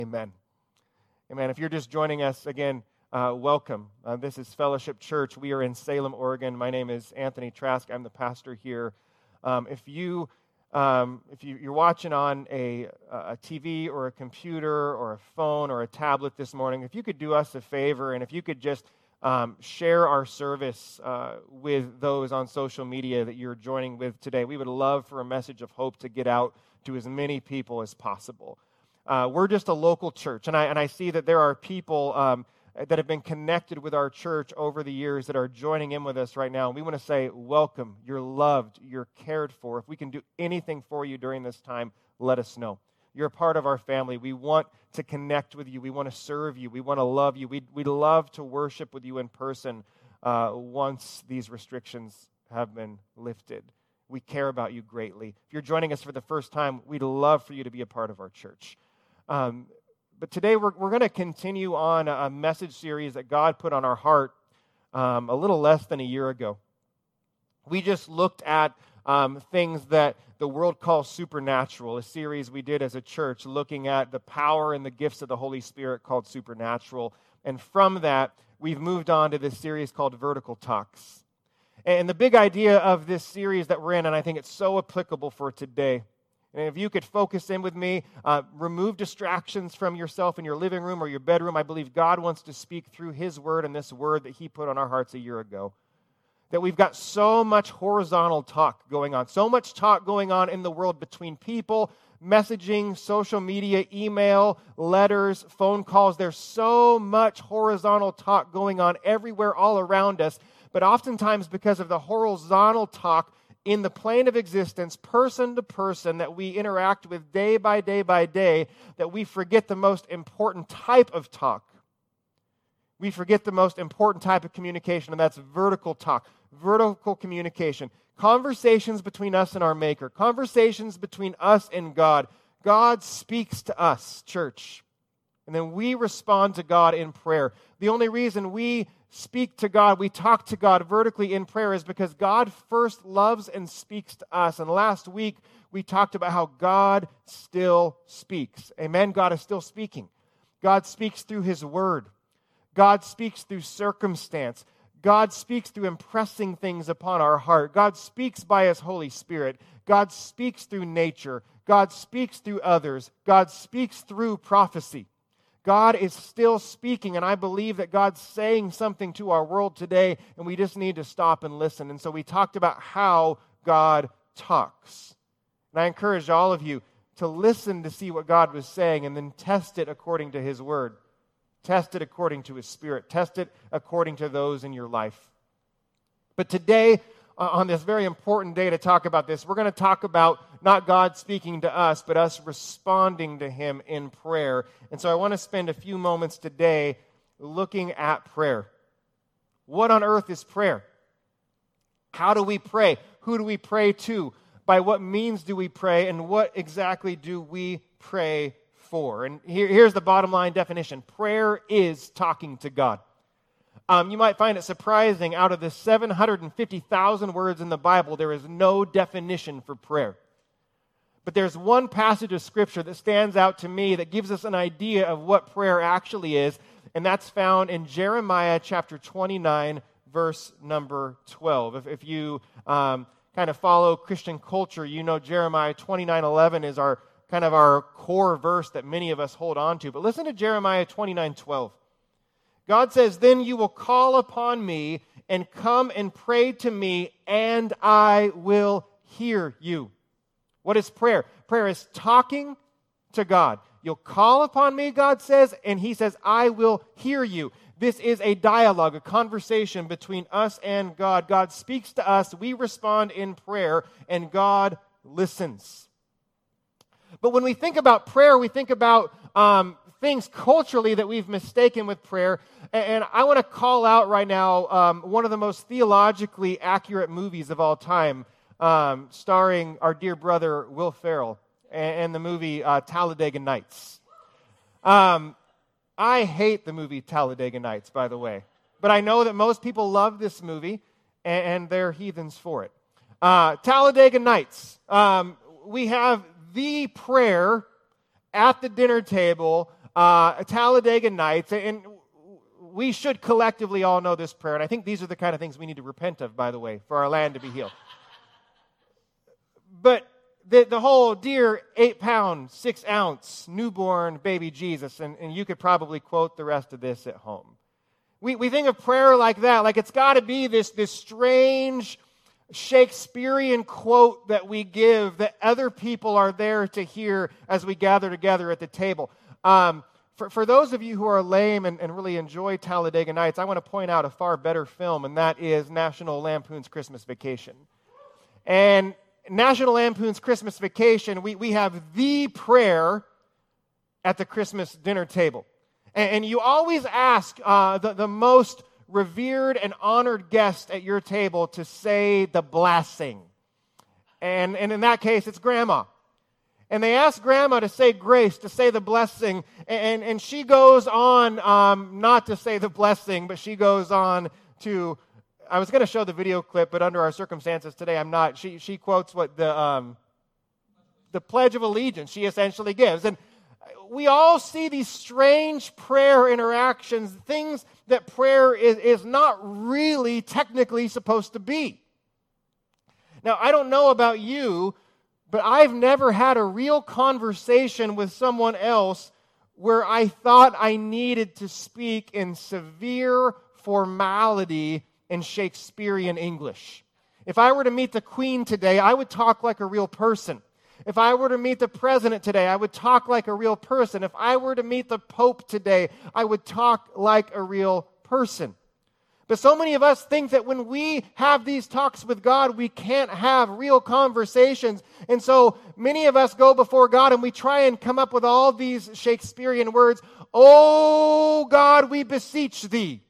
Amen. Amen. If you're just joining us again, welcome. This is Fellowship Church. We are in Salem, Oregon. My name is Anthony Trask. I'm the pastor here. If you're watching on a TV or a computer or a phone or a tablet this morning, if you could do us a favor and if you could just share our service with those on social media that you're joining with today, we would love for a message of hope to get out to as many people as possible. We're just a local church, and I see that there are people that have been connected with our church over the years that are joining in with us right now. And we want to say, welcome, you're loved, you're cared for. If we can do anything for you during this time, let us know. You're a part of our family. We want to connect with you. We want to serve you. We want to love you. We'd love to worship with you in person once these restrictions have been lifted. We care about you greatly. If you're joining us for the first time, we'd love for you to be a part of our church. But today we're going to continue on a message series that God put on our heart a little less than a year ago. We just looked at things that the world calls supernatural, a series we did as a church looking at the power and the gifts of the Holy Spirit called Supernatural. And from that, we've moved on to this series called Vertical Talks. And the big idea of this series that we're in, and I think it's so applicable for today, and if you could focus in with me, remove distractions from yourself in your living room or your bedroom. I believe God wants to speak through His Word and this Word that He put on our hearts a year ago. That we've got so much horizontal talk going on, so much talk going on in the world between people, messaging, social media, email, letters, phone calls. There's so much horizontal talk going on everywhere all around us. But oftentimes because of the horizontal talk in the plane of existence, person to person, that we interact with day by day by day, that we forget the most important type of talk. We forget the most important type of communication, and that's vertical talk, vertical communication. Conversations between us and our Maker, conversations between us and God. God speaks to us, church, and then we respond to God in prayer. The only reason we speak to God, we talk to God vertically in prayer is because God first loves and speaks to us. And last week, we talked about how God still speaks. Amen? God is still speaking. God speaks through His Word. God speaks through circumstance. God speaks through impressing things upon our heart. God speaks by His Holy Spirit. God speaks through nature. God speaks through others. God speaks through prophecy. God is still speaking, and I believe that God's saying something to our world today, and we just need to stop and listen. And so we talked about how God talks. And I encourage all of you to listen to see what God was saying and then test it according to His Word. Test it according to His Spirit. Test it according to those in your life. But today, on this very important day to talk about this, we're going to talk about not God speaking to us, but us responding to Him in prayer. And so I want to spend a few moments today looking at prayer. What on earth is prayer? How do we pray? Who do we pray to? By what means do we pray? And what exactly do we pray for? And here's the bottom line definition. Prayer is talking to God. You might find it surprising, out of the 750,000 words in the Bible, there is no definition for prayer. But there's one passage of Scripture that stands out to me that gives us an idea of what prayer actually is, and that's found in Jeremiah chapter 29, verse number 12. If you kind of follow Christian culture, you know Jeremiah 29:11 is our core verse that many of us hold on to. But listen to Jeremiah 29:12. God says, "Then you will call upon me and come and pray to me, and I will hear you." What is prayer? Prayer is talking to God. You'll call upon me, God says, and He says, I will hear you. This is a dialogue, a conversation between us and God. God speaks to us, we respond in prayer, and God listens. But when we think about prayer, we think about things culturally that we've mistaken with prayer. And I want to call out right now one of the most theologically accurate movies of all time, starring our dear brother Will Ferrell, and the movie Talladega Nights. I hate the movie Talladega Nights, by the way. But I know that most people love this movie, and they're heathens for it. Talladega Nights. We have the prayer at the dinner table Talladega Nights, and we should collectively all know this prayer, and I think these are the kind of things we need to repent of, by the way, for our land to be healed. But the whole dear 8-pound, 6-ounce newborn baby Jesus, and you could probably quote the rest of this at home. We think of prayer like that, like it's got to be this strange Shakespearean quote that we give that other people are there to hear as we gather together at the table. For those of you who are lame and really enjoy Talladega Nights, I want to point out a far better film, and that is National Lampoon's Christmas Vacation. And National Lampoon's Christmas Vacation, we have the prayer at the Christmas dinner table. And you always ask the most revered and honored guest at your table to say the blessing. And in that case, it's Grandma. And they ask Grandma to say grace, to say the blessing, and she goes on not to say the blessing, but she goes on to, I was going to show the video clip, but under our circumstances today, I'm not. She quotes what the Pledge of Allegiance she essentially gives. And we all see these strange prayer interactions, things that prayer is not really technically supposed to be. Now, I don't know about you, but I've never had a real conversation with someone else where I thought I needed to speak in severe formality in Shakespearean English. If I were to meet the Queen today, I would talk like a real person. If I were to meet the President today, I would talk like a real person. If I were to meet the Pope today, I would talk like a real person. But so many of us think that when we have these talks with God, we can't have real conversations. And so many of us go before God and we try and come up with all these Shakespearean words. Oh God, we beseech thee,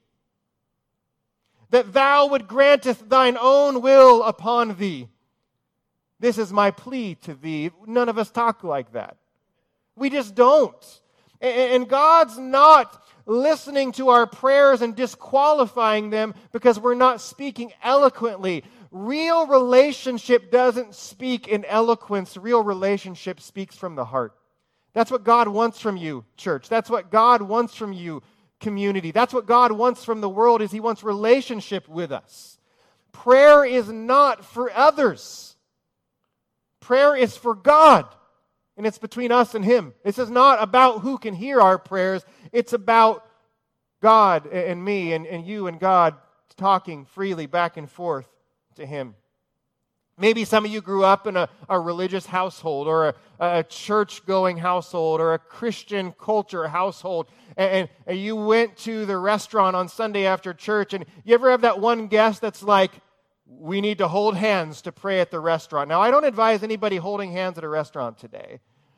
that thou would granteth thine own will upon thee. This is my plea to thee. None of us talk like that. We just don't. And God's not listening to our prayers and disqualifying them because we're not speaking eloquently. Real relationship doesn't speak in eloquence. Real relationship speaks from the heart. That's what God wants from you, church. That's what God wants from you, community. That's what God wants from the world, is He wants relationship with us. Prayer is not for others. Prayer is for God. And it's between us and Him. This is not about who can hear our prayers. It's about God and me and you and God talking freely back and forth to Him. Maybe some of you grew up in a religious household or a church-going household or a Christian culture household, and you went to the restaurant on Sunday after church, and you ever have that one guest that's like, we need to hold hands to pray at the restaurant. Now, I don't advise anybody holding hands at a restaurant today.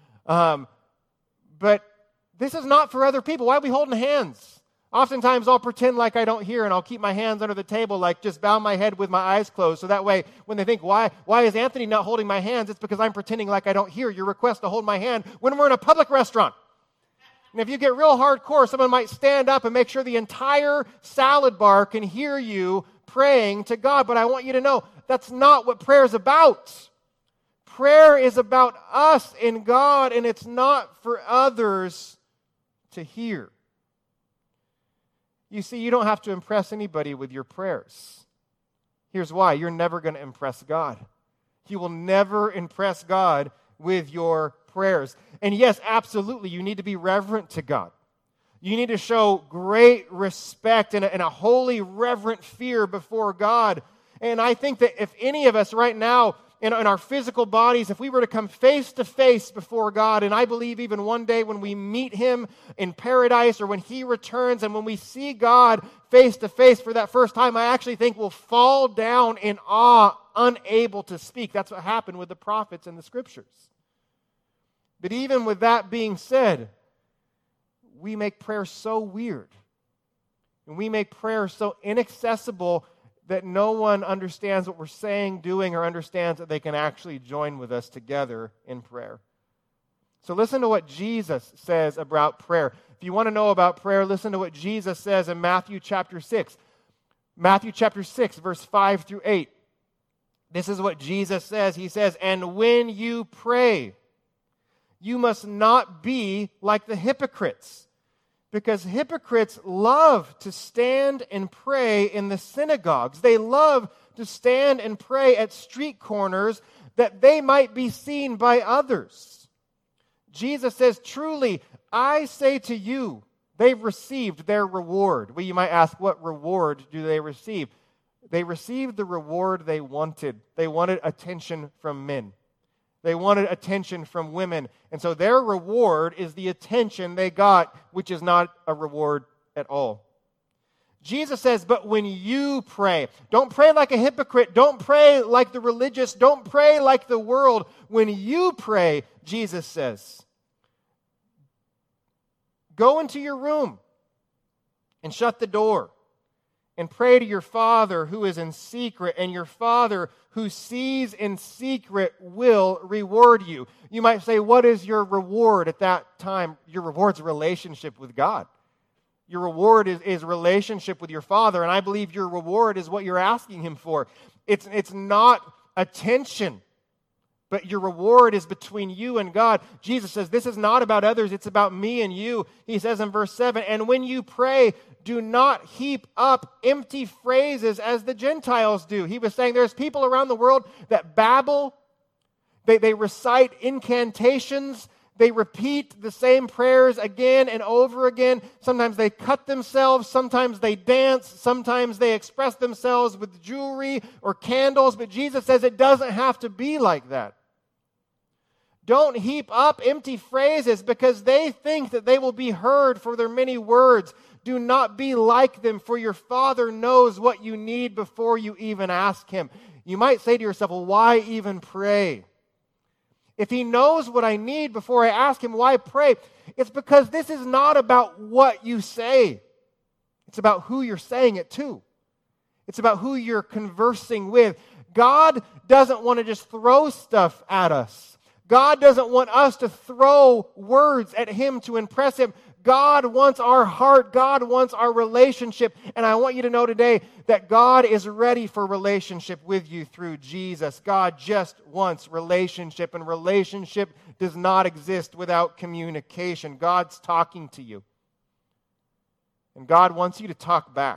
But this is not for other people. Why are we holding hands? Oftentimes I'll pretend like I don't hear and I'll keep my hands under the table, like just bow my head with my eyes closed. So that way when they think, why is Anthony not holding my hands? It's because I'm pretending like I don't hear your request to hold my hand when we're in a public restaurant. And if you get real hardcore, someone might stand up and make sure the entire salad bar can hear you praying to God. But I want you to know that's not what prayer is about. Prayer is about us and God, and it's not for others to hear. You see, you don't have to impress anybody with your prayers. Here's why. You're never going to impress God. You will never impress God with your prayers. And yes, absolutely, you need to be reverent to God. You need to show great respect and a holy, reverent fear before God. And I think that if any of us right now, in our physical bodies, if we were to come face to face before God, and I believe even one day when we meet Him in paradise or when He returns and when we see God face to face for that first time, I actually think we'll fall down in awe, unable to speak. That's what happened with the prophets in the Scriptures. But even with that being said, we make prayer so weird, and we make prayer so inaccessible that no one understands what we're saying, doing, or understands that they can actually join with us together in prayer. So listen to what Jesus says about prayer. If you want to know about prayer, listen to what Jesus says in Matthew chapter 6. Matthew chapter 6, verse 5 through 8. This is what Jesus says. He says, "And when you pray, You must not be like the hypocrites, because hypocrites love to stand and pray in the synagogues. They love to stand and pray at street corners that they might be seen by others. Jesus says, truly, I say to you, they've received their reward. Well, you might ask, what reward do they receive? They received the reward they wanted. They wanted attention from men. They wanted attention from women. And so their reward is the attention they got, which is not a reward at all. Jesus says, but when you pray, don't pray like a hypocrite. Don't pray like the religious. Don't pray like the world. When you pray, Jesus says, go into your room and shut the door and pray to your Father who is in secret, and your Father who sees in secret will reward you. You might say, what is your reward at that time? Your reward's a relationship with God. Your reward is relationship with your Father, and I believe your reward is what you're asking Him for. It's not attention, but your reward is between you and God. Jesus says, this is not about others, it's about me and you. He says in verse 7, and when you pray, do not heap up empty phrases as the Gentiles do. He was saying there's people around the world that babble, they recite incantations, they repeat the same prayers again and over again. Sometimes they cut themselves, sometimes they dance, sometimes they express themselves with jewelry or candles, but Jesus says it doesn't have to be like that. Don't heap up empty phrases because they think that they will be heard for their many words. Do not be like them, for your Father knows what you need before you even ask Him. You might say to yourself, well, why even pray? If He knows what I need before I ask Him, why pray? It's because this is not about what you say. It's about who you're saying it to. It's about who you're conversing with. God doesn't want to just throw stuff at us. God doesn't want us to throw words at Him to impress Him. God wants our heart. God wants our relationship. And I want you to know today that God is ready for relationship with you through Jesus. God just wants relationship, and relationship does not exist without communication. God's talking to you, and God wants you to talk back.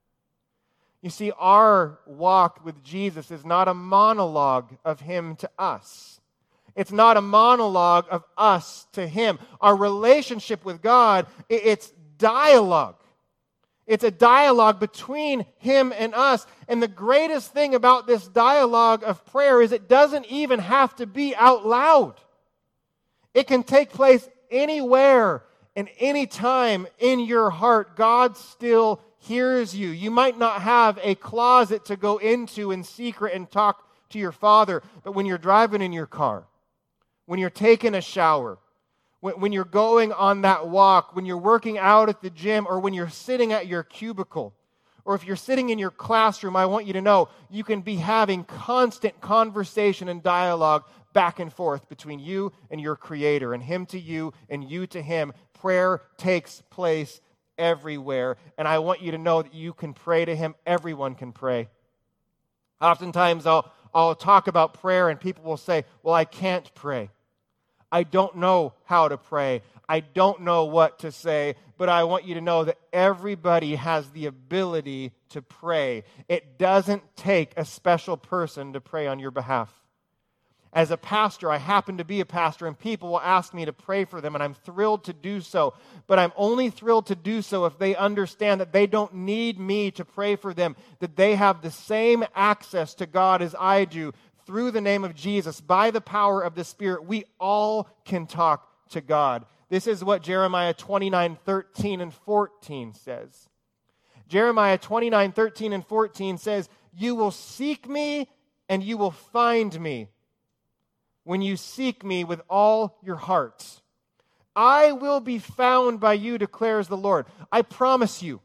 You see, our walk with Jesus is not a monologue of Him to us. It's not a monologue of us to Him. Our relationship with God, it's dialogue. It's a dialogue between Him and us. And the greatest thing about this dialogue of prayer is it doesn't even have to be out loud. It can take place anywhere and anytime in your heart. God still hears you. You might not have a closet to go into in secret and talk to your Father, but when you're driving in your car, when you're taking a shower, when you're going on that walk, when you're working out at the gym, or when you're sitting at your cubicle, or if you're sitting in your classroom, I want you to know you can be having constant conversation and dialogue back and forth between you and your Creator, and Him to you and you to Him. Prayer takes place everywhere, and I want you to know that you can pray to Him. Everyone can pray. Oftentimes I'll talk about prayer and people will say, well, I can't pray. I don't know how to pray. I don't know what to say, but I want you to know that everybody has the ability to pray. It doesn't take a special person to pray on your behalf. As a pastor, I happen to be a pastor, and people will ask me to pray for them, and I'm thrilled to do so. But I'm only thrilled to do so if they understand that they don't need me to pray for them, that they have the same access to God as I do. Through the name of Jesus, by the power of the Spirit, we all can talk to God. This is what Jeremiah 29:13 and 14 says. Jeremiah 29:13 and 14 says, you will seek me and you will find me when you seek me with all your heart. I will be found by you, declares the Lord. I promise you,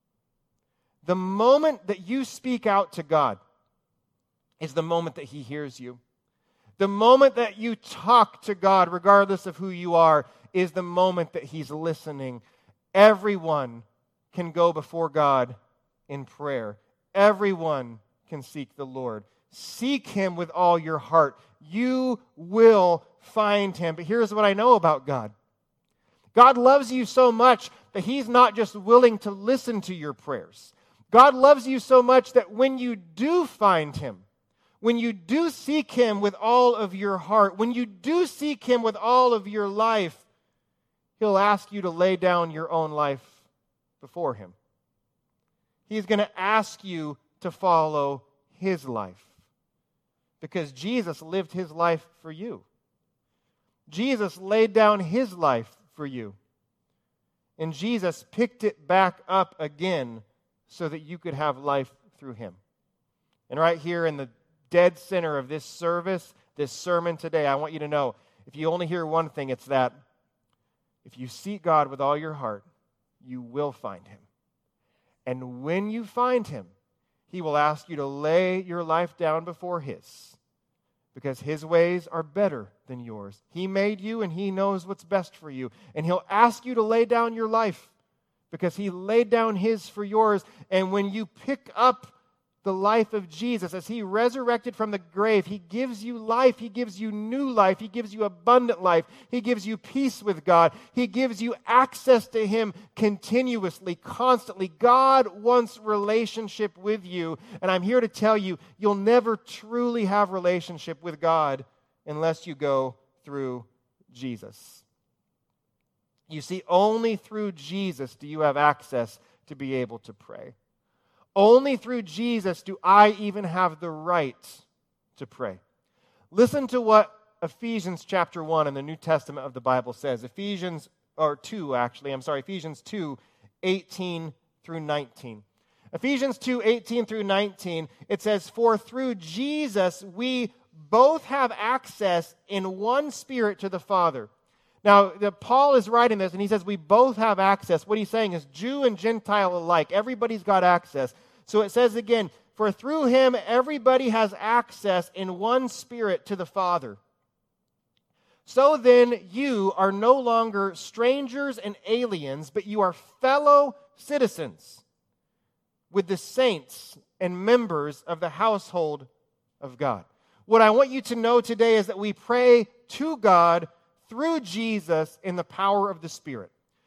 the moment that you speak out to God is the moment that He hears you. The moment that you talk to God, regardless of who you are, is the moment that He's listening. Everyone can go before God in prayer. Everyone can seek the Lord. Seek Him with all your heart. You will find him. But here's what I know about God. God loves you so much that he's not just willing to listen to your prayers. God loves you so much that when you do find him, when you do seek him with all of your heart, when you do seek him with all of your life, he'll ask you to lay down your own life before him. He's going to ask you to follow his life because Jesus lived his life for you. Jesus laid down his life for you. And Jesus picked it back up again so that you could have life through him. And right here in the dead center of this service, this sermon today, I want you to know, if you only hear one thing, it's that if you seek God with all your heart, you will find him. And when you find him, he will ask you to lay your life down before his, because his ways are better than yours. He made you and he knows what's best for you. And he'll ask you to lay down your life because he laid down his for yours. And when you pick up the life of Jesus, as he resurrected from the grave, he gives you life. He gives you new life. He gives you abundant life. He gives you peace with God. He gives you access to him continuously, constantly. God wants relationship with you. And I'm here to tell you, you'll never truly have relationship with God unless you go through Jesus. You see, only through Jesus do you have access to be able to pray. Only through Jesus do I even have the right to pray. Listen to what Ephesians chapter 1 in the New Testament of the Bible says. Ephesians 2, 18 through 19. Ephesians 2, 18 through 19, it says, "For through Jesus we both have access in one Spirit to the Father." Now, Paul is writing this, and he says we both have access. What he's saying is Jew and Gentile alike. Everybody's got access. So it says again, "For through him everybody has access in one Spirit to the Father. So then you are no longer strangers and aliens, but you are fellow citizens with the saints and members of the household of God." What I want you to know today is that we pray to God through Jesus in the power of the Spirit.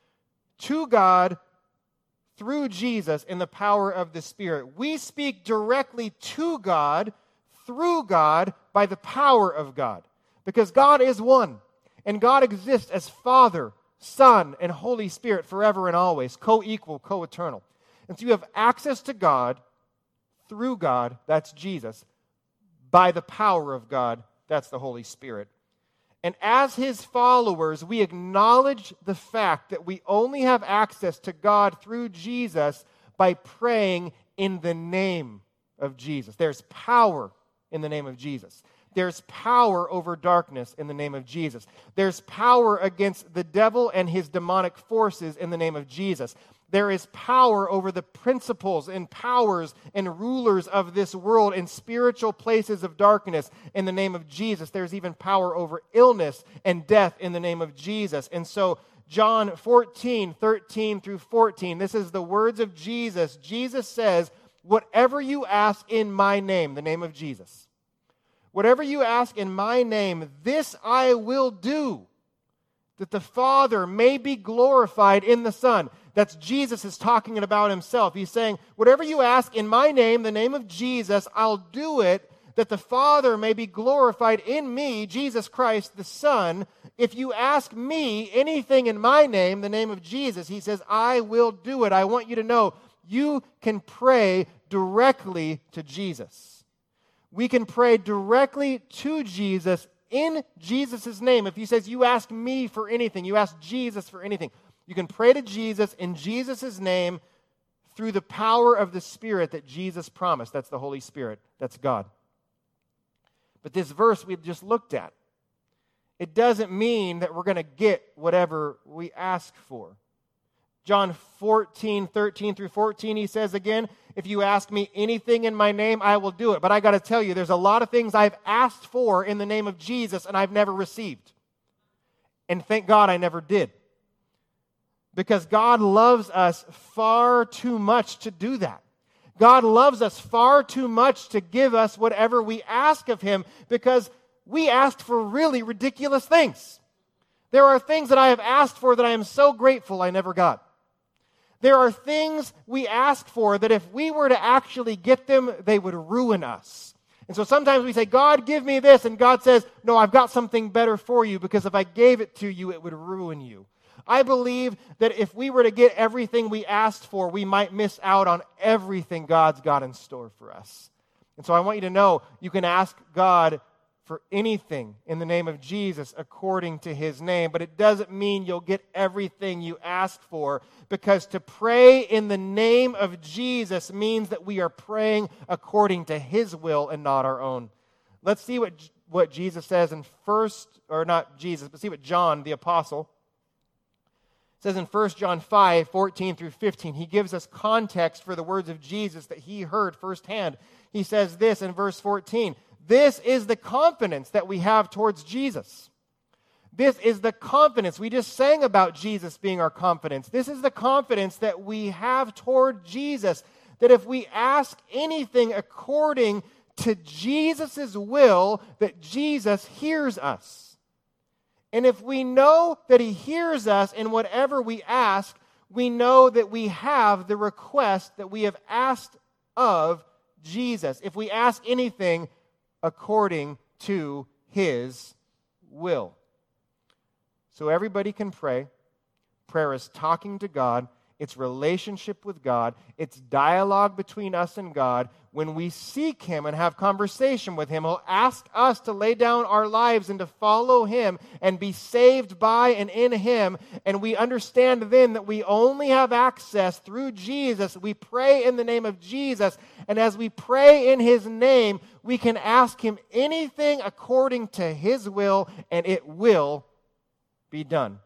To God through Jesus in the power of the Spirit. We speak directly to God through God by the power of God. Because God is one. And God exists as Father, Son, and Holy Spirit forever and always. Co-equal, co-eternal. And so you have access to God through God, that's Jesus, by the power of God, that's the Holy Spirit. And as his followers, we acknowledge the fact that we only have access to God through Jesus by praying in the name of Jesus. There's power in the name of Jesus. There's power over darkness in the name of Jesus. There's power against the devil and his demonic forces in the name of Jesus. There is power over the principles and powers and rulers of this world in spiritual places of darkness in the name of Jesus. There's even power over illness and death in the name of Jesus. And so John 14, 13 through 14, this is the words of Jesus. Jesus says, "Whatever you ask in my name," the name of Jesus, "whatever you ask in my name, this I will do, that the Father may be glorified in the Son." That's Jesus is talking about himself. He's saying, whatever you ask in my name, the name of Jesus, I'll do it, that the Father may be glorified in me, Jesus Christ, the Son. If you ask me anything in my name, the name of Jesus, he says, I will do it. I want you to know, you can pray directly to Jesus. We can pray directly to Jesus in Jesus' name. If he says, you ask me for anything, you ask Jesus for anything, you can pray to Jesus in Jesus' name through the power of the Spirit that Jesus promised. That's the Holy Spirit. That's God. But this verse we just looked at, it doesn't mean that we're going to get whatever we ask for. John 14, 13 through 14, he says again, if you ask me anything in my name, I will do it. But I got to tell you, there's a lot of things I've asked for in the name of Jesus and I've never received. And thank God I never did. Because God loves us far too much to do that. God loves us far too much to give us whatever we ask of him, because we asked for really ridiculous things. There are things that I have asked for that I am so grateful I never got. There are things we ask for that if we were to actually get them, they would ruin us. And so sometimes we say, God, give me this. And God says, no, I've got something better for you, because if I gave it to you, it would ruin you. I believe that if we were to get everything we asked for, we might miss out on everything God's got in store for us. And so I want you to know you can ask God for anything in the name of Jesus according to His name, but it doesn't mean you'll get everything you ask for, because to pray in the name of Jesus means that we are praying according to His will and not our own. Let's see what Jesus says in see what John the Apostle says in 1 John 5, 14 through 15. He gives us context for the words of Jesus that he heard firsthand. He says this in verse 14, "This is the confidence that we have towards Jesus." This is the confidence. We just sang about Jesus being our confidence. This is the confidence that we have toward Jesus, that if we ask anything according to Jesus' will, that Jesus hears us. And if we know that He hears us in whatever we ask, we know that we have the request that we have asked of Jesus, if we ask anything according to His will. So everybody can pray. Prayer is talking to God. It's relationship with God. It's dialogue between us and God. When we seek Him and have conversation with Him, He'll ask us to lay down our lives and to follow Him and be saved by and in Him. And we understand then that we only have access through Jesus. We pray in the name of Jesus. And as we pray in His name, we can ask Him anything according to His will, and it will be done.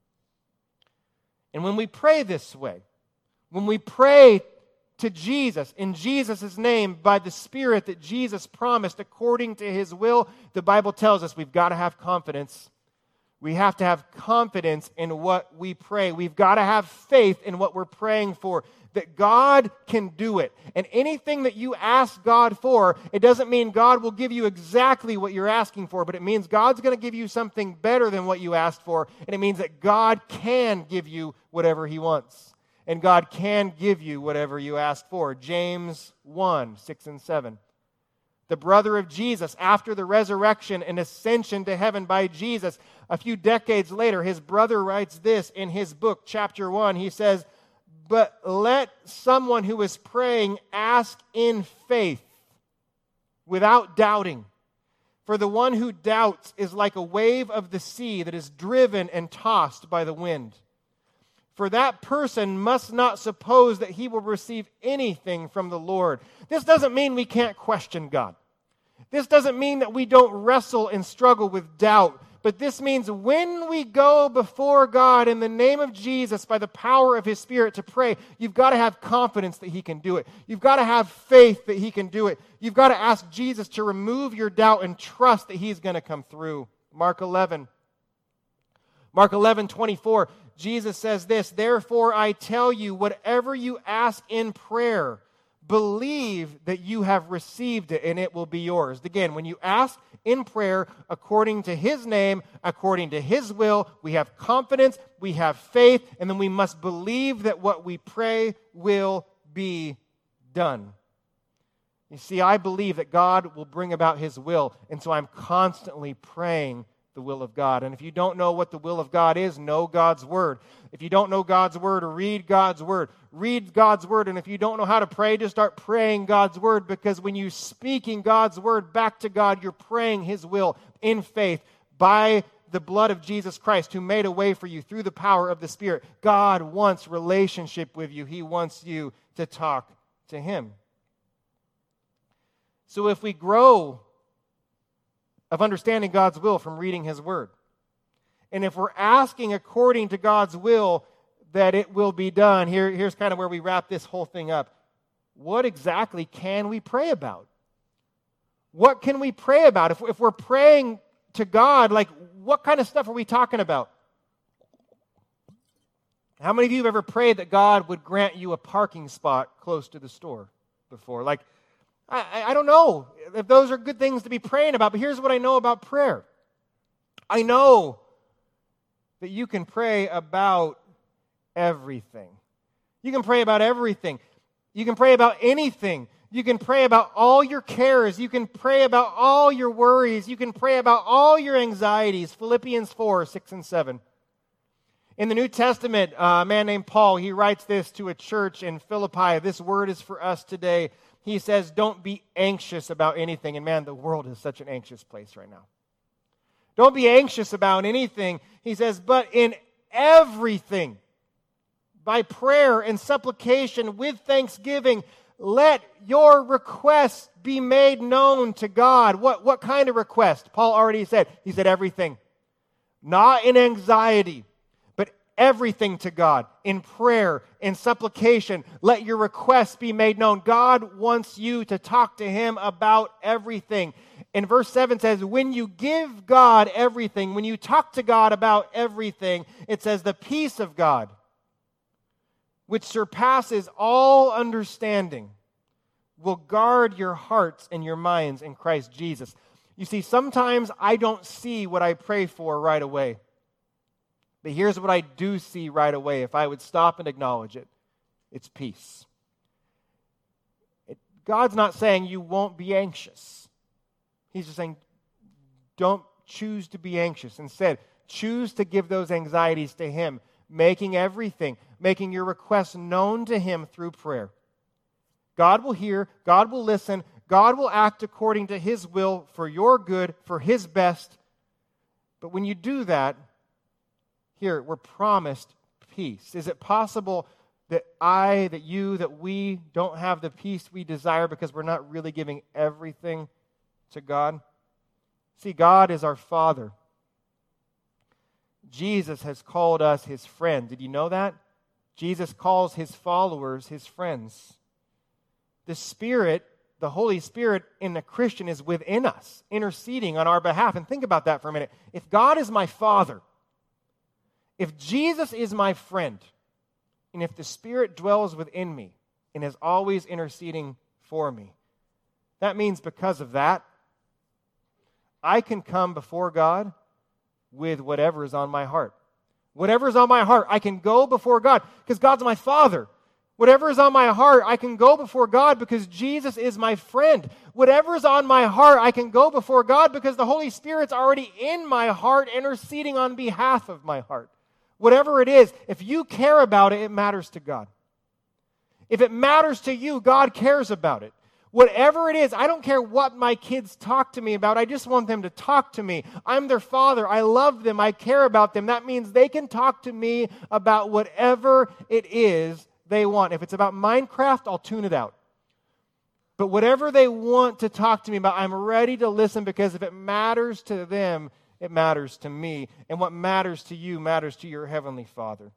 And when we pray this way, when we pray to Jesus, in Jesus' name, by the Spirit that Jesus promised according to His will, the Bible tells us we've got to have confidence. We have to have confidence in what we pray. We've got to have faith in what we're praying for, that God can do it. And anything that you ask God for, it doesn't mean God will give you exactly what you're asking for, but it means God's going to give you something better than what you asked for, and it means that God can give you whatever He wants. And God can give you whatever you ask for. James 1, 6 and 7. The brother of Jesus, after the resurrection and ascension to heaven by Jesus, a few decades later, his brother writes this in his book, chapter 1. He says, "But let someone who is praying ask in faith, without doubting. For the one who doubts is like a wave of the sea that is driven and tossed by the wind. For that person must not suppose that he will receive anything from the Lord." This doesn't mean we can't question God. This doesn't mean that we don't wrestle and struggle with doubt. But this means when we go before God in the name of Jesus by the power of His Spirit to pray, you've got to have confidence that He can do it. You've got to have faith that He can do it. You've got to ask Jesus to remove your doubt and trust that He's going to come through. Mark 11:24, Jesus says this, "Therefore I tell you, whatever you ask in prayer, believe that you have received it and it will be yours." Again, when you ask in prayer according to His name, according to His will, we have confidence, we have faith, and then we must believe that what we pray will be done. You see, I believe that God will bring about His will, and so I'm constantly praying the will of God. And if you don't know what the will of God is, know God's Word. If you don't know God's Word, read God's Word. Read God's Word, and if you don't know how to pray, just start praying God's Word, because when you speaking God's Word back to God, you're praying His will in faith by the blood of Jesus Christ, who made a way for you through the power of the Spirit. God wants relationship with you. He wants you to talk to Him. So if we grow of understanding God's will from reading His Word, and if we're asking according to God's will that it will be done, here's kind of where we wrap this whole thing up. What exactly can we pray about? What can we pray about? If we're praying to God, like, what kind of stuff are we talking about? How many of you have ever prayed that God would grant you a parking spot close to the store before? Like, I don't know if those are good things to be praying about, but here's what I know about prayer. I know that you can pray about everything. You can pray about everything. You can pray about anything. You can pray about all your cares. You can pray about all your worries. You can pray about all your anxieties. Philippians 4, 6 and 7. In the New Testament, a man named Paul, he writes this to a church in Philippi. This word is for us today. He says, don't be anxious about anything. And man, the world is such an anxious place right now. Don't be anxious about anything. He says, but in everything, by prayer and supplication with thanksgiving, let your requests be made known to God. What kind of request? Paul already said. He said everything. Not in anxiety, but everything to God. In prayer, in supplication, let your requests be made known. God wants you to talk to Him about everything. And verse 7 says, when you give God everything, when you talk to God about everything, it says the peace of God, which surpasses all understanding, will guard your hearts and your minds in Christ Jesus. You see, sometimes I don't see what I pray for right away. But here's what I do see right away. If I would stop and acknowledge it, it's peace. God's not saying you won't be anxious. He's just saying, don't choose to be anxious. Instead, choose to give those anxieties to Him, making your requests known to Him through prayer. God will hear, God will listen, God will act according to His will for your good, for His best. But when you do that, here, we're promised peace. Is it possible that we don't have the peace we desire because we're not really giving everything to God? See, God is our Father. Jesus has called us His friend. Did you know that? Jesus calls His followers His friends. The Spirit, the Holy Spirit in a Christian is within us, interceding on our behalf. And think about that for a minute. If God is my Father, if Jesus is my friend, and if the Spirit dwells within me and is always interceding for me, that means because of that, I can come before God with whatever is on my heart. Whatever is on my heart, I can go before God because God's my Father. Whatever is on my heart, I can go before God because Jesus is my friend. Whatever is on my heart, I can go before God because the Holy Spirit's already in my heart, interceding on behalf of my heart. Whatever it is, if you care about it, it matters to God. If it matters to you, God cares about it. Whatever it is, I don't care what my kids talk to me about. I just want them to talk to me. I'm their father. I love them. I care about them. That means they can talk to me about whatever it is they want. If it's about Minecraft, I'll tune it out. But whatever they want to talk to me about, I'm ready to listen because if it matters to them, it matters to me. And what matters to you matters to your Heavenly Father.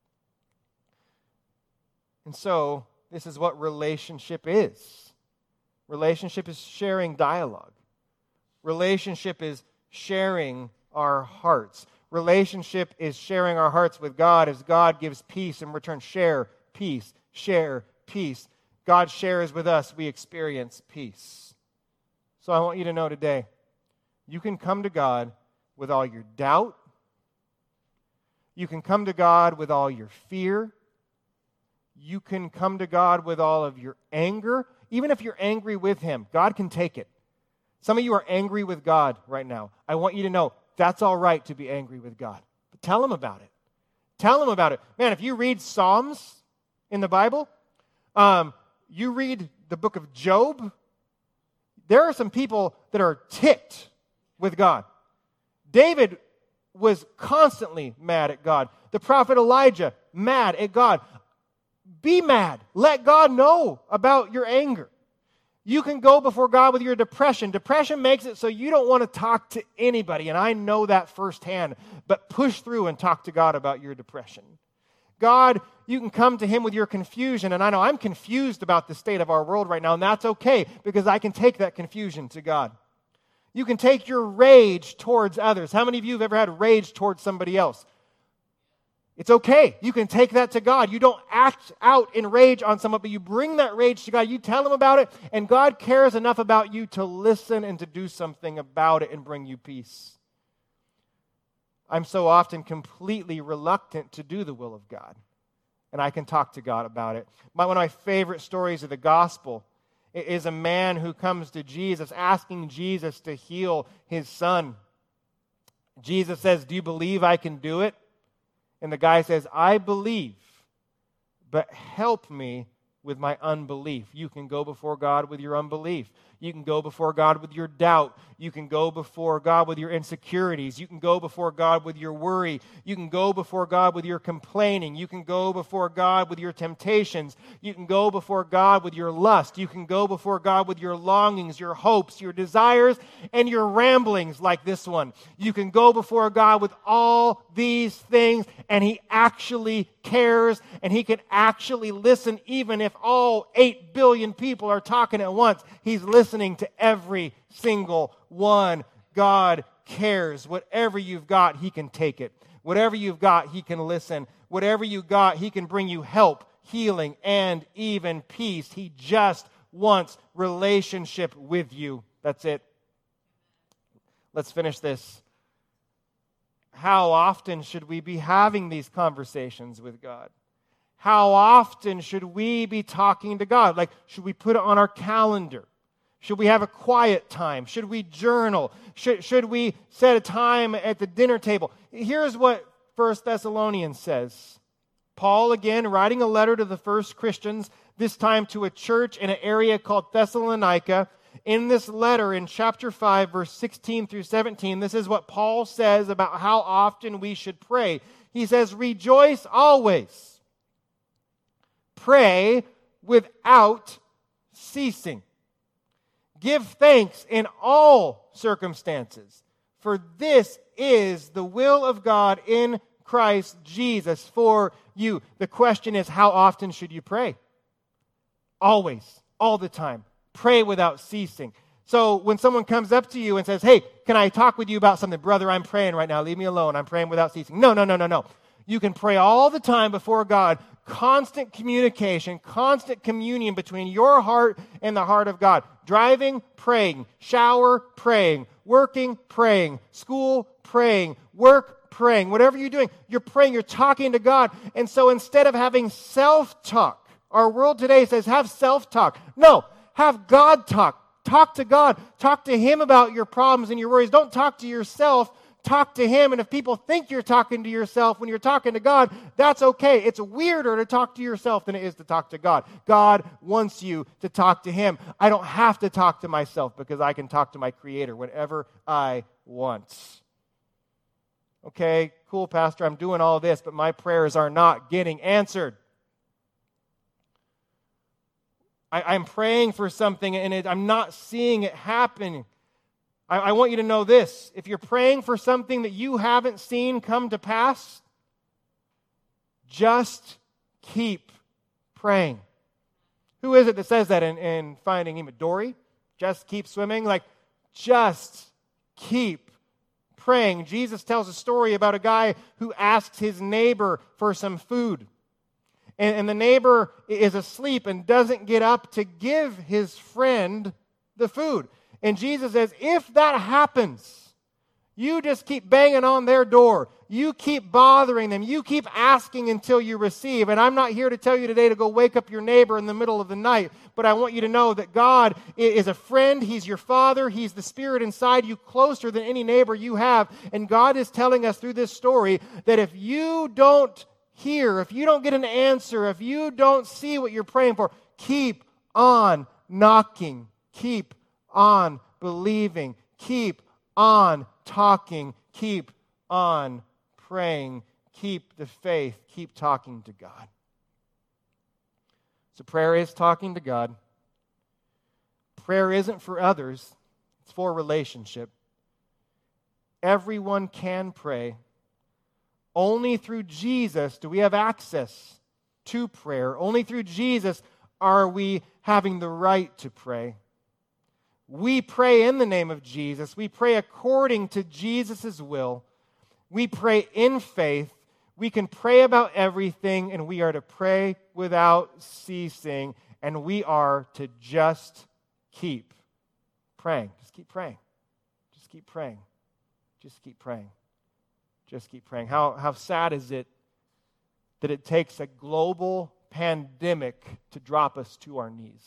And so, this is what relationship is. Relationship is sharing dialogue. Relationship is sharing our hearts. Relationship is sharing our hearts with God as God gives peace in return. Share peace. Share peace. God shares with us. We experience peace. So I want you to know today, you can come to God with all your doubt. You can come to God with all your fear. You can come to God with all of your anger. Even if you're angry with Him, God can take it. Some of you are angry with God right now. I want you to know that's all right to be angry with God. But tell Him about it. Tell Him about it. Man, if you read Psalms in the Bible, you read the book of Job, there are some people that are ticked with God. David was constantly mad at God. The prophet Elijah, mad at God. Be mad. Let God know about your anger. You can go before God with your depression. Depression makes it so you don't want to talk to anybody, and I know that firsthand. But push through and talk to God about your depression. God, you can come to Him with your confusion, and I know I'm confused about the state of our world right now, and that's okay, because I can take that confusion to God. You can take your rage towards others. How many of you have ever had rage towards somebody else? It's okay. You can take that to God. You don't act out in rage on someone, but you bring that rage to God. You tell him about it, and God cares enough about you to listen and to do something about it and bring you peace. I'm so often completely reluctant to do the will of God, and I can talk to God about it. One of my favorite stories of the gospel is a man who comes to Jesus asking Jesus to heal his son. Jesus says, "Do you believe I can do it?" And the guy says, "I believe, but help me with my unbelief." You can go before God with your unbelief. You can go before God with your doubt. You can go before God with your insecurities. You can go before God with your worry. You can go before God with your complaining. You can go before God with your temptations. You can go before God with your lust. You can go before God with your longings, your hopes, your desires, and your ramblings like this one. You can go before God with all these things, and He actually cares, and He can actually listen even if all 8 billion people are talking at once. He's listening to every single one. God cares. Whatever you've got, He can take it. Whatever you've got, He can listen. Whatever you got, He can bring you help, healing, and even peace. He just wants relationship with you. That's it. Let's finish this. How often should we be having these conversations with God? How often should we be talking to God? Like, should we put it on our calendar? Should we have a quiet time? Should we journal? Should we set a time at the dinner table? Here's what 1 Thessalonians says. Paul, again, writing a letter to the first Christians, this time to a church in an area called Thessalonica. In this letter, in chapter 5, verse 16 through 17, this is what Paul says about how often we should pray. He says, "Rejoice always. Pray without ceasing. Give thanks in all circumstances, for this is the will of God in Christ Jesus for you." The question is, how often should you pray? Always, all the time. Pray without ceasing. So when someone comes up to you and says, "Hey, can I talk with you about something?" "Brother, I'm praying right now. Leave me alone. I'm praying without ceasing." No. You can pray all the time before God. Constant communication, constant communion between your heart and the heart of God. Driving, praying. Shower, praying. Working, praying. School, praying. Work, praying. Whatever you're doing, you're praying, you're talking to God. And so instead of having self-talk, our world today says have self-talk. No, have God talk. Talk to God. Talk to Him about your problems and your worries. Don't talk to yourself. Talk to Him. And if people think you're talking to yourself when you're talking to God, that's okay. It's weirder to talk to yourself than it is to talk to God. God wants you to talk to Him. I don't have to talk to myself because I can talk to my Creator whenever I want. Okay, cool, Pastor, I'm doing all this, but my prayers are not getting answered. I'm praying for something and I'm not seeing it happen. I want you to know this. If you're praying for something that you haven't seen come to pass, just keep praying. Who is it that says that in Finding Nemo? Dory? Just keep swimming? Just keep praying. Jesus tells a story about a guy who asks his neighbor for some food. And the neighbor is asleep and doesn't get up to give his friend the food. And Jesus says, if that happens, you just keep banging on their door. You keep bothering them. You keep asking until you receive. And I'm not here to tell you today to go wake up your neighbor in the middle of the night, but I want you to know that God is a friend. He's your Father. He's the Spirit inside you, closer than any neighbor you have. And God is telling us through this story that if you don't hear, if you don't get an answer, if you don't see what you're praying for, keep on knocking. Keep on believing. Keep on talking. Keep on praying. Keep the faith. Keep talking to God. So prayer is talking to God. Prayer isn't for others. It's for relationship. Everyone can pray. Only through Jesus do we have access to prayer. Only through Jesus are we having the right to pray. We pray in the name of Jesus. We pray according to Jesus' will. We pray in faith. We can pray about everything, and we are to pray without ceasing, and we are to just keep praying. Just keep praying. Just keep praying. Just keep praying. Just keep praying. How sad is it that it takes a global pandemic to drop us to our knees?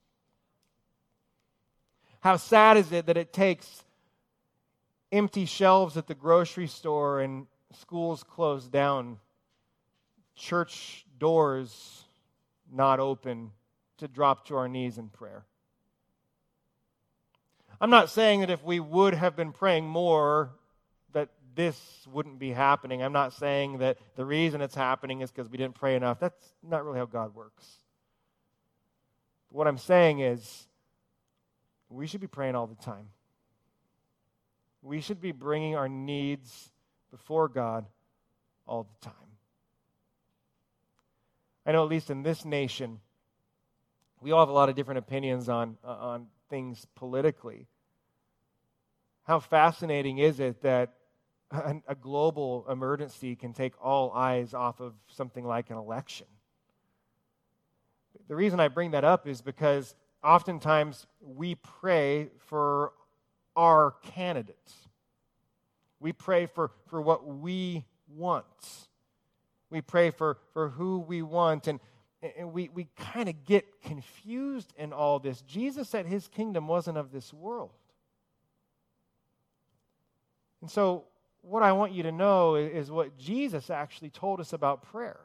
How sad is it that it takes empty shelves at the grocery store and schools closed down, church doors not open, to drop to our knees in prayer? I'm not saying that if we would have been praying more, that this wouldn't be happening. I'm not saying that the reason it's happening is because we didn't pray enough. That's not really how God works. What I'm saying is, we should be praying all the time. We should be bringing our needs before God all the time. I know, at least in this nation, we all have a lot of different opinions on things politically. How fascinating is it that a global emergency can take all eyes off of something like an election? The reason I bring that up is because oftentimes we pray for our candidates. We pray for what we want. We pray for who we want, and we kind of get confused in all this. Jesus said his kingdom wasn't of this world. And so what I want you to know is what Jesus actually told us about prayer.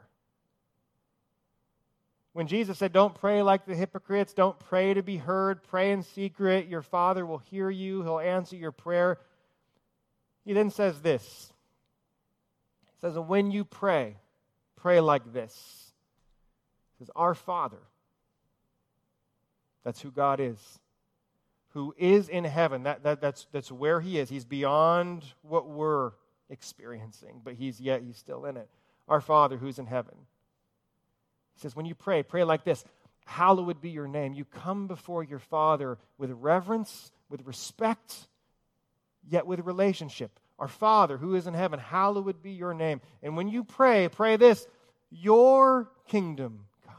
When Jesus said, don't pray like the hypocrites, don't pray to be heard, pray in secret, your Father will hear you, he'll answer your prayer. He then says this. He says, when you pray, pray like this. He says, our Father, that's who God is, who is in heaven. That's where he is. He's beyond what we're experiencing, but he's still in it. Our Father who's in heaven. He says, when you pray, pray like this. Hallowed be your name. You come before your Father with reverence, with respect, yet with relationship. Our Father who is in heaven, hallowed be your name. And when you pray, pray this. Your kingdom come.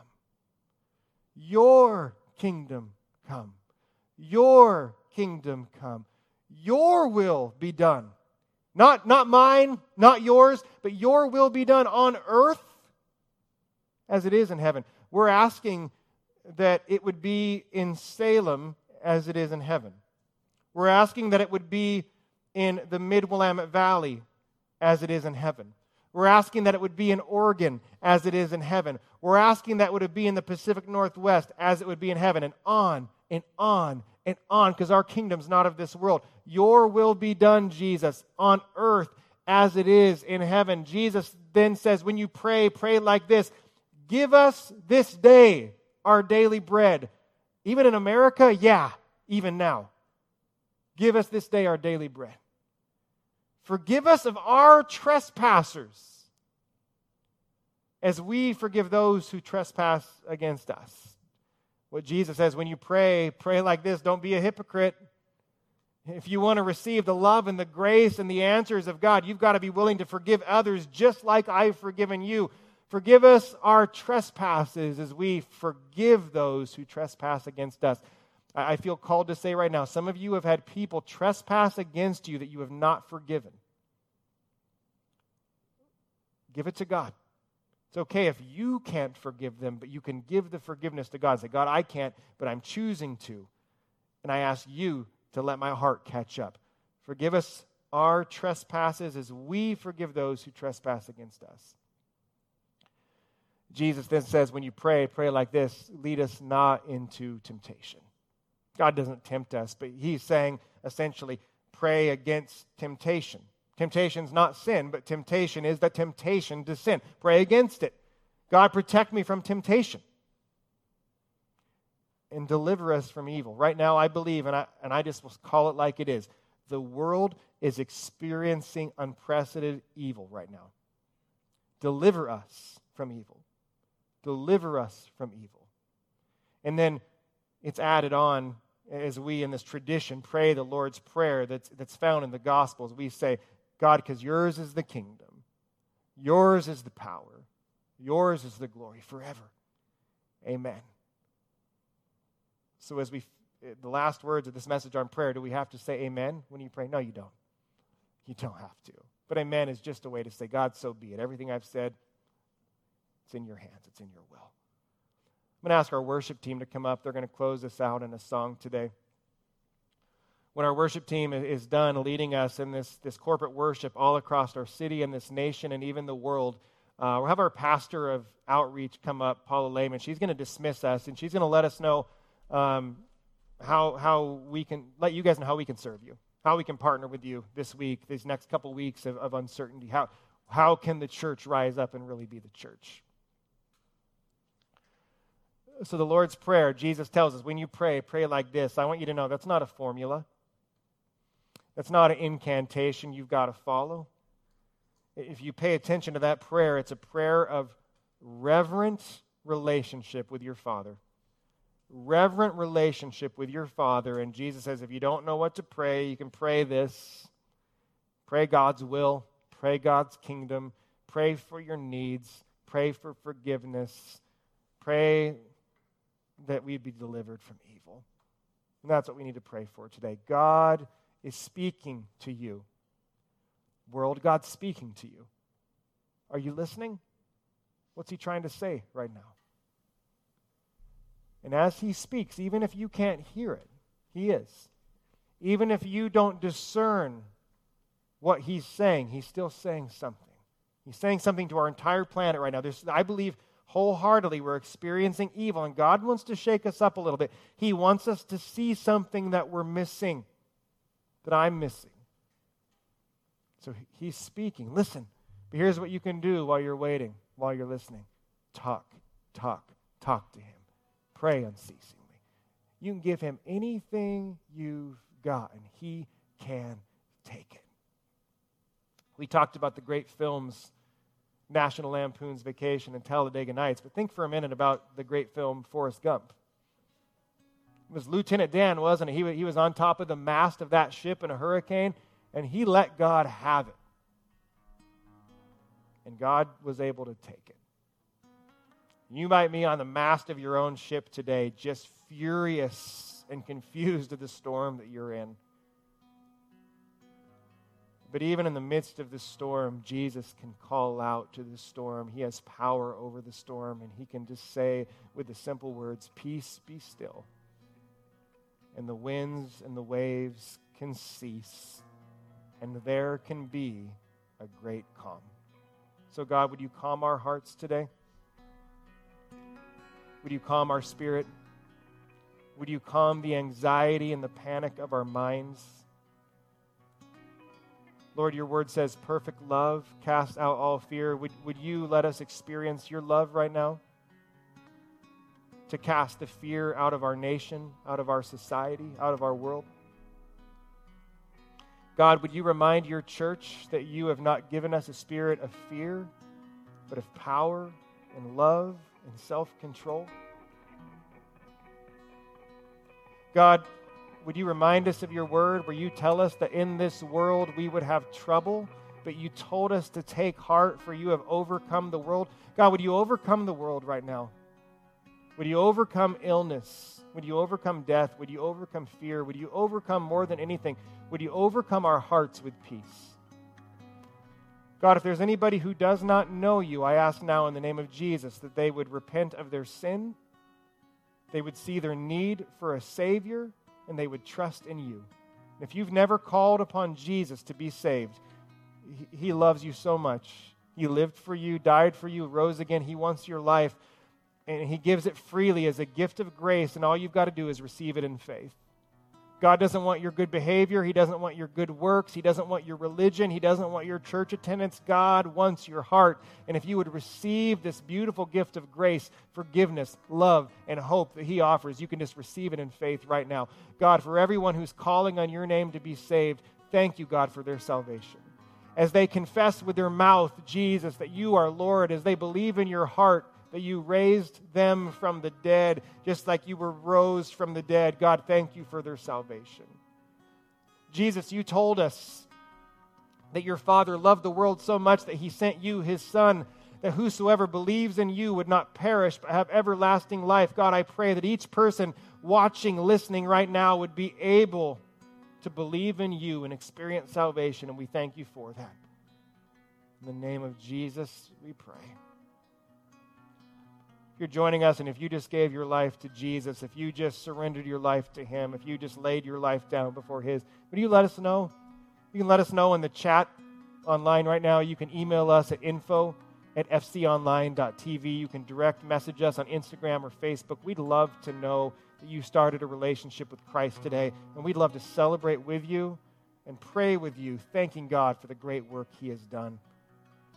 Your kingdom come. Your kingdom come. Your will be done. Not mine, not yours, but your will be done on earth as it is in heaven. We're asking that it would be in Salem as it is in heaven. We're asking that it would be in the Mid-Willamette Valley as it is in heaven. We're asking that it would be in Oregon as it is in heaven. We're asking that it would be in the Pacific Northwest as it would be in heaven, and on and on and on, because our kingdom's not of this world. Your will be done, Jesus, on earth as it is in heaven. Jesus then says, when you pray, pray like this. Give us this day our daily bread. Even in America, yeah, even now. Give us this day our daily bread. Forgive us of our trespassers, as we forgive those who trespass against us. What Jesus says, when you pray, pray like this. Don't be a hypocrite. If you want to receive the love and the grace and the answers of God, you've got to be willing to forgive others just like I've forgiven you. Forgive us our trespasses as we forgive those who trespass against us. I feel called to say right now, some of you have had people trespass against you that you have not forgiven. Give it to God. It's okay if you can't forgive them, but you can give the forgiveness to God. Say, God, I can't, but I'm choosing to. And I ask you to let my heart catch up. Forgive us our trespasses as we forgive those who trespass against us. Jesus then says, when you pray, pray like this. Lead us not into temptation. God doesn't tempt us, but he's saying, essentially, pray against temptation. Temptation is not sin, but temptation is the temptation to sin. Pray against it. God, protect me from temptation and deliver us from evil. Right now, I believe, and I just will call it like it is, the world is experiencing unprecedented evil right now. Deliver us from evil. Deliver us from evil. And then it's added on as we in this tradition pray the Lord's Prayer that's found in the Gospels. We say, God, because yours is the kingdom, Yours is the power. Yours is the glory forever. Amen. So as the last words of this message on prayer, do we have to say amen when you pray? No, you don't. You don't have to. But amen is just a way to say, God, so be it. Everything I've said, it's in your hands. It's in your will. I'm going to ask our worship team to come up. They're going to close us out in a song today. When our worship team is done leading us in this corporate worship all across our city and this nation and even the world, we'll have our pastor of outreach come up, Paula Lehman. She's going to dismiss us, and she's going to let us know how we can let you guys know how we can serve you, how we can partner with you this week, these next couple weeks of uncertainty. How can the church rise up and really be the church? So the Lord's Prayer, Jesus tells us, when you pray like this. I want you to know that's not a formula. That's not an incantation you've got to follow. If you pay attention to that prayer, it's a prayer of reverent relationship with your Father. Reverent relationship with your Father. And Jesus says, if you don't know what to pray, you can pray this. Pray God's will. Pray God's kingdom. Pray for your needs. Pray for forgiveness. Pray that we'd be delivered from evil. And that's what we need to pray for today. God is speaking to you. World, God's speaking to you. Are you listening? What's he trying to say right now? And as he speaks, even if you can't hear it, he is. Even if you don't discern what he's saying, he's still saying something. He's saying something to our entire planet right now. I believe wholeheartedly we're experiencing evil, and God wants to shake us up a little bit. He wants us to see something that we're missing, that I'm missing. So he's speaking. Listen. But here's what you can do while you're waiting, while you're listening. Talk to him. Pray unceasingly. You can give him anything you've got, and he can take it. We talked about the great films, National Lampoon's Vacation and Talladega Nights, but think for a minute about the great film Forrest Gump. It was Lieutenant Dan, wasn't it? He was on top of the mast of that ship in a hurricane, and he let God have it. And God was able to take it. You might be on the mast of your own ship today, just furious and confused at the storm that you're in. But even in the midst of the storm, Jesus can call out to the storm. He has power over the storm, and he can just say with the simple words, "Peace, be still." And the winds and the waves can cease, and there can be a great calm. So God, would you calm our hearts today? Would you calm our spirit? Would you calm the anxiety and the panic of our minds? Lord, your word says perfect love casts out all fear. Would you let us experience your love right now to cast the fear out of our nation, out of our society, out of our world? God, would you remind your church that you have not given us a spirit of fear, but of power and love and self-control? God, would you remind us of your word where you tell us that in this world we would have trouble, but you told us to take heart for you have overcome the world? God, would you overcome the world right now? Would you overcome illness? Would you overcome death? Would you overcome fear? Would you overcome more than anything? Would you overcome our hearts with peace? God, if there's anybody who does not know you, I ask now in the name of Jesus that they would repent of their sin, they would see their need for a Savior, and they would trust in you. If you've never called upon Jesus to be saved, he loves you so much. He lived for you, died for you, rose again. He wants your life, and he gives it freely as a gift of grace, and all you've got to do is receive it in faith. God doesn't want your good behavior. He doesn't want your good works. He doesn't want your religion. He doesn't want your church attendance. God wants your heart. And if you would receive this beautiful gift of grace, forgiveness, love, and hope that he offers, you can just receive it in faith right now. God, for everyone who's calling on your name to be saved, thank you, God, for their salvation. As they confess with their mouth, Jesus, that you are Lord, as they believe in your heart that you raised them from the dead, just like you were rose from the dead. God, thank you for their salvation. Jesus, you told us that your Father loved the world so much that he sent you, his Son, that whosoever believes in you would not perish but have everlasting life. God, I pray that each person watching, listening right now would be able to believe in you and experience salvation, and we thank you for that. In the name of Jesus, we pray. If you're joining us and if you just gave your life to Jesus, if you just surrendered your life to him, if you just laid your life down before his, would you let us know? You can let us know in the chat online right now. You can email us at info@fconline.tv. You can direct message us on Instagram or Facebook. We'd love to know that you started a relationship with Christ today, and we'd love to celebrate with you and pray with you, thanking God for the great work he has done.